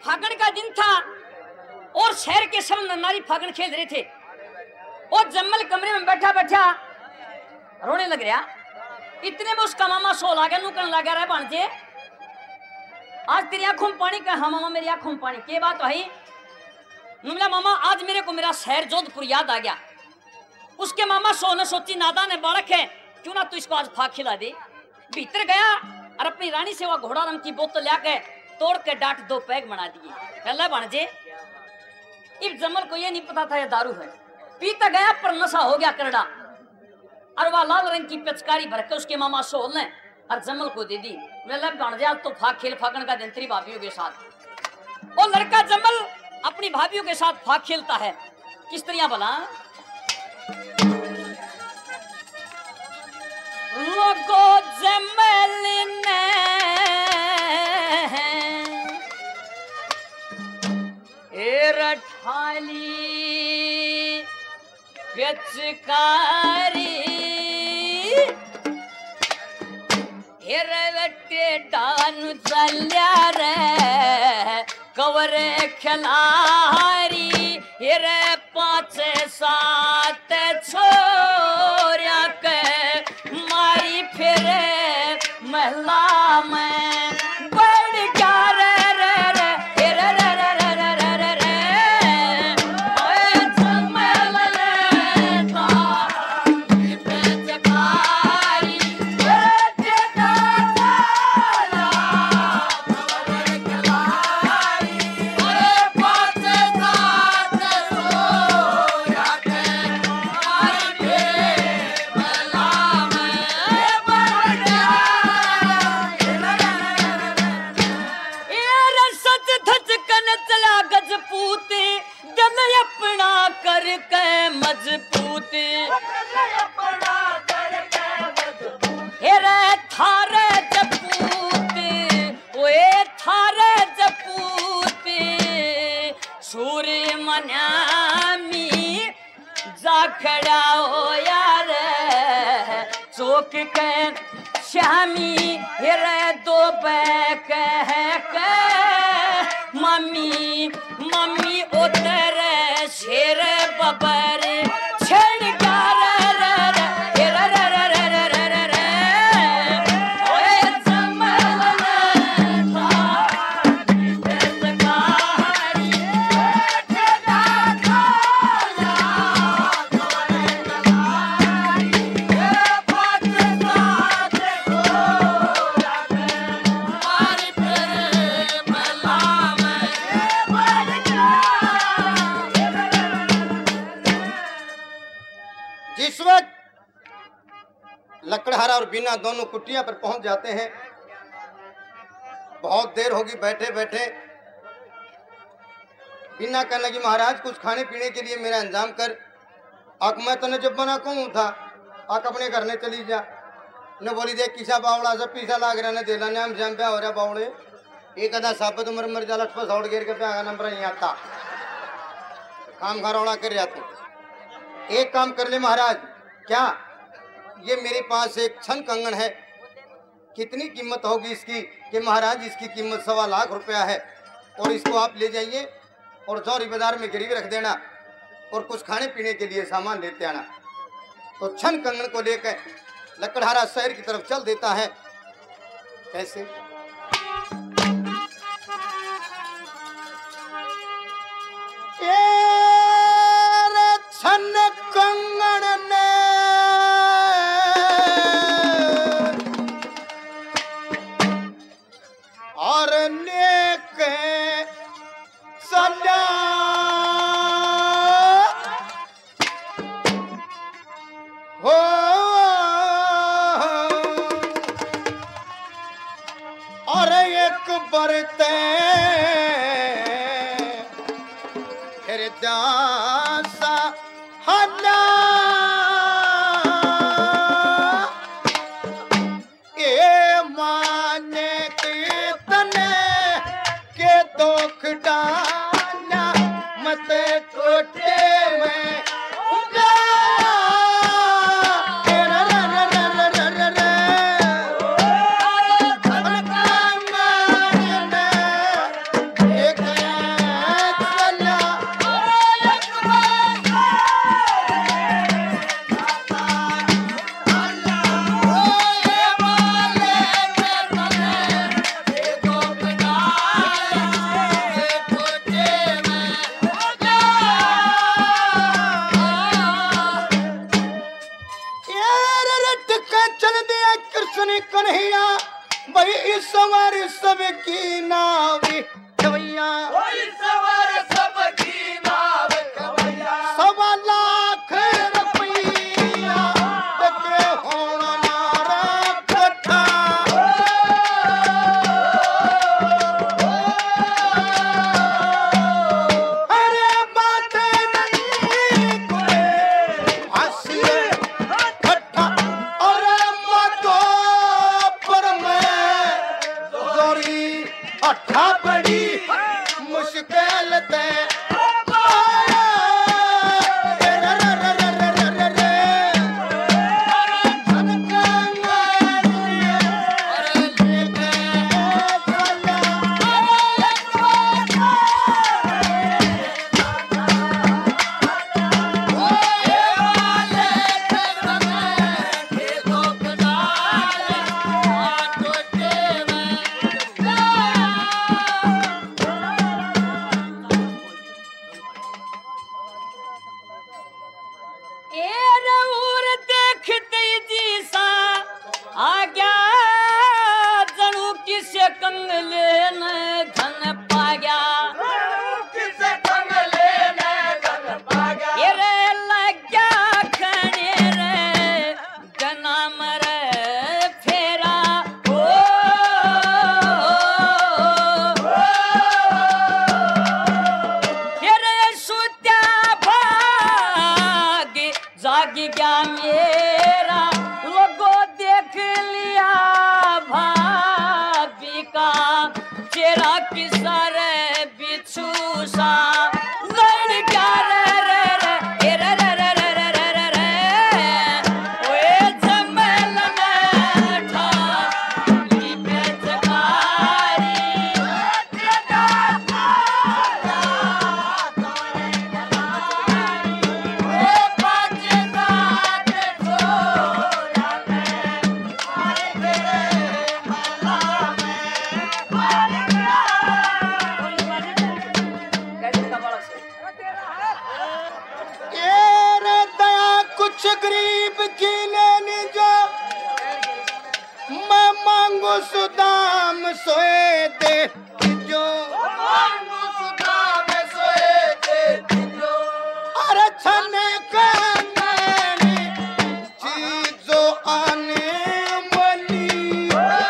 फागण का दिन था और शहर के सब नारी फागण खेल रहे थे और जम्मल कमरे में बैठा बैठा रोने लग रहा। इतने में उसका मामा सो लागे नुकन लगा रहा भांजे आज तेरी आंखों में पानी का। हाँ मामा मेरी आंखों में पानी के बात भाई। नुमला मामा आज मेरे को मेरा शहर जोधपुर याद आ गया। उसके मामा सो ने सोची नादा ने बालक है क्यों ना तू इसको आज फाग खिला दे। भीतर गया और अपनी रानी से वह घोड़ा रंग की बोतल लाके तोड़ के डाट 2 पैग बना दिए। पहले भांजे इस जमल को ये नहीं पता था ये दारू है। पीता गया पर नशा हो गया करड़ा और वह लाल रंग की पिचकारी भर के उसके मामा सोल ने और जमल को दे दी। भांजे तो फाग खेल फागण का दिन तेरी भाभीियों के साथ। और लड़का जमल अपनी भाभीियों के साथ फाग खेलता है। किस तरह भला लोगो जमल ने ठाली पिचकारी हिरवटे डानु चल्या रे कवर खिलारी हिर 5-7 छोरिया के मारी फिर महला में बढ़ गया रे खड़ा हो यार चौक के श्यामी हिर 2 बैक है के मम्मी मम्मी उतर शेर बबर छड़ लकड़हारा और बीना दोनों कुटिया पर पहुंच जाते हैं। बहुत देर होगी बैठे बैठे। बीना कहने लगी महाराज कुछ खाने पीने के लिए मेरा इंतजाम कर। आक मैं तने जब बना कहूँ था आक अपने घर ने चली जा। ने बोली देख किसा बावड़ा सब पीसा लाग रहा ने देला नाम जाम पे हो रहा बावड़े एक आधा साबत उम्र मर जा लट पर सौड़ गिर के पे आगा नंबर नहीं आता काम घरौड़ा कर रहा तू। एक काम कर ले महाराज क्या ये मेरे पास एक छन कंगन है। कितनी कीमत होगी इसकी कि महाराज इसकी कीमत 1.25 लाख रुपया है और इसको आप ले जाइए और जौहरी बाजार में गिरवी रख देना और कुछ खाने पीने के लिए सामान लेते आना। तो छन कंगन को लेकर लकड़हारा शहर की तरफ चल देता है। कैसे छन कंगन ने और लेके सजा हो और एक बरते हृदयासा हला ए माने कीर्तने के दुख डाला मत टोटे में एक कवैया 1.25 लाख रुपया के होना नारा कट्ठा। अरे बात नहीं कोई हंसिए कट्ठा और मतो पर मैं जोरी अठा बड़ी मुश्किल ते गरीब की लेने जो मैं मांगू सुदाम सोए दे जो मांगू सुदाम सोए दे जो अरे छने कहने चीजों आने वाली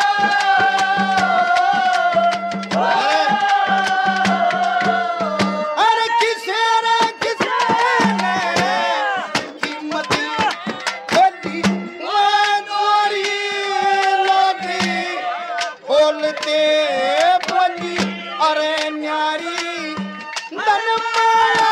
अरे किसे बोली अरे न्यारी दरबारा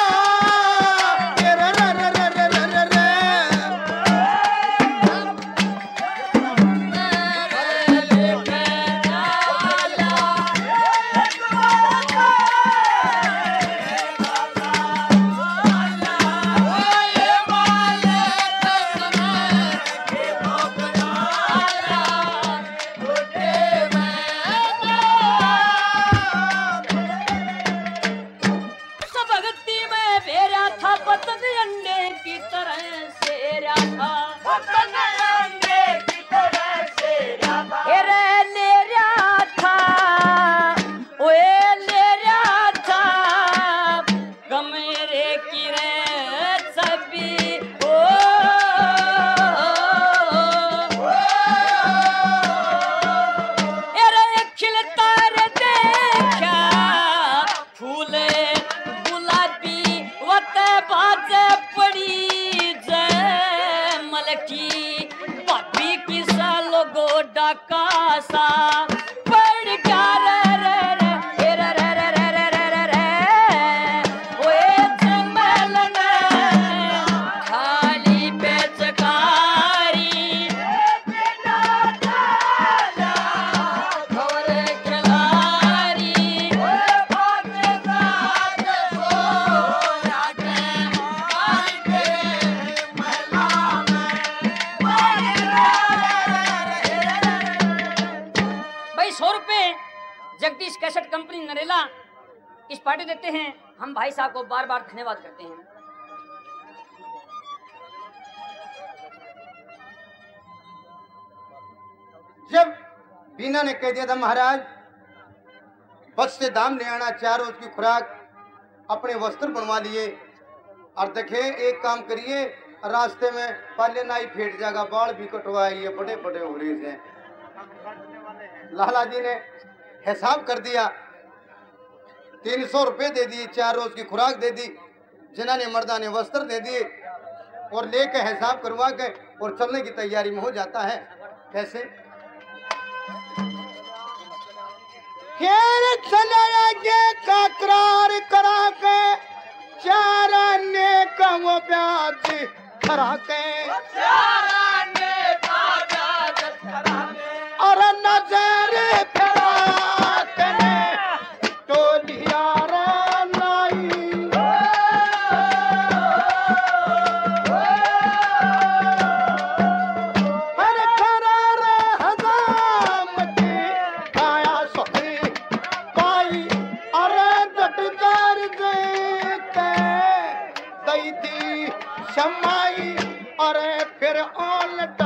जगदीश कैसेट कंपनी नरेला इस पार्टी देते हैं। हम भाई साहब को बार बार धन्यवाद करते हैं। जब बीना ने कह दिया था महाराज बस से दाम ले आना, 4 रोज की खुराक, अपने वस्त्र बनवा लिए। और देखे एक काम करिए, रास्ते में पहले नाई फेट जाएगा, बाल भी कटवाइए, बड़े बड़े हो रहे हैं। लाला जी ने हिसाब कर दिया, 300 रुपए दे दिए, 4 रोज की खुराक दे दी, जिन्हा ने मर्दा ने वस्त्र दे दिए और लेके हिसाब करवा के और चलने की तैयारी में हो जाता है। कैसे करार करा के 4 आने का वो ब्याज करा के और नजर फिरा के टोलिया नाई हर करार हजाम की आया सोई पाई और डटदार देते दई दी शमाई और फिर ओलटा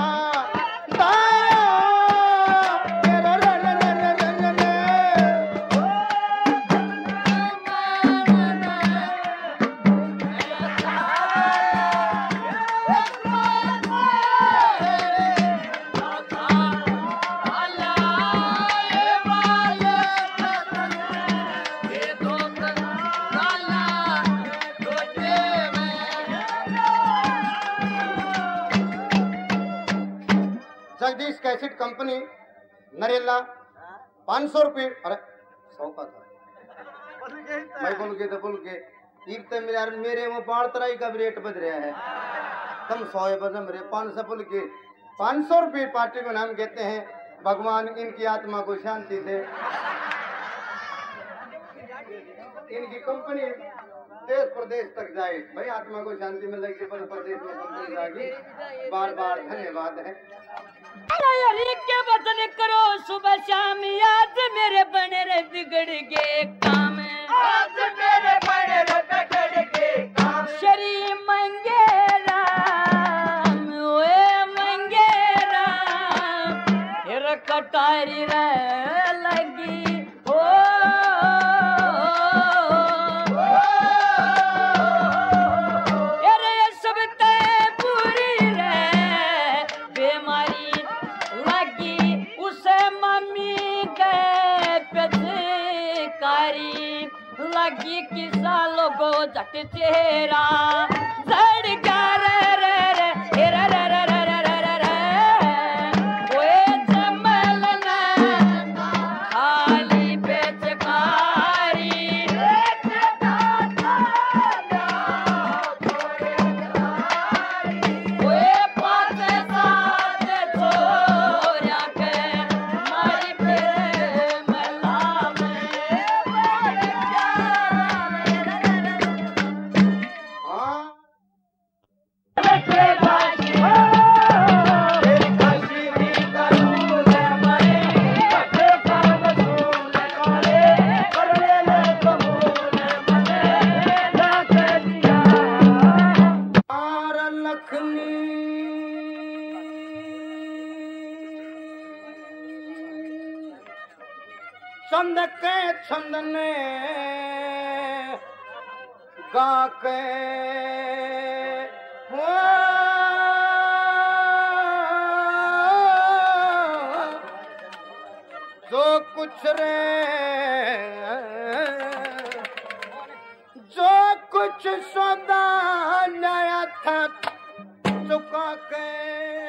जगदीश कैसेट कंपनी नरेला 500 रुपये। अरे 100 का था, मैं बोल के इतने मेरे वो 12 तराई का रेट बज रहा है, तुम 100 बजम रहे 500 बोल के 500 रुपये पार्टी को नाम कहते हैं। भगवान इनकी आत्मा को शांति दे, इनकी कंपनी देश प्रदेश तक जाए भाई, आत्मा को शांति मिल जाएगी, प्रदेश में कंपनी जाएगी। बार बार धन्यवाद है। के वतन करो सुबह शाम, आज मेरे बने रे बिगड़ गए काम, आज मेरे बने रे बिगड़ गए काम। श्री मंगेरा ओए मंगेरा, फिर कटारी रे लगी हो, अरे सब तय पूरी रे बीमारी लगी उसे मम्मी के पेचकारी लगी, किसा लोगो जट चेहरा जड़ कर रे रे रे रे रे रे रे रे रे, ओए जमल ने खाली पेचकारी ओए 5 सात छोरा के मारी पे मला में चंद के छंदने गा के जो कुछ रे जो कुछ सौदा नया था चुका के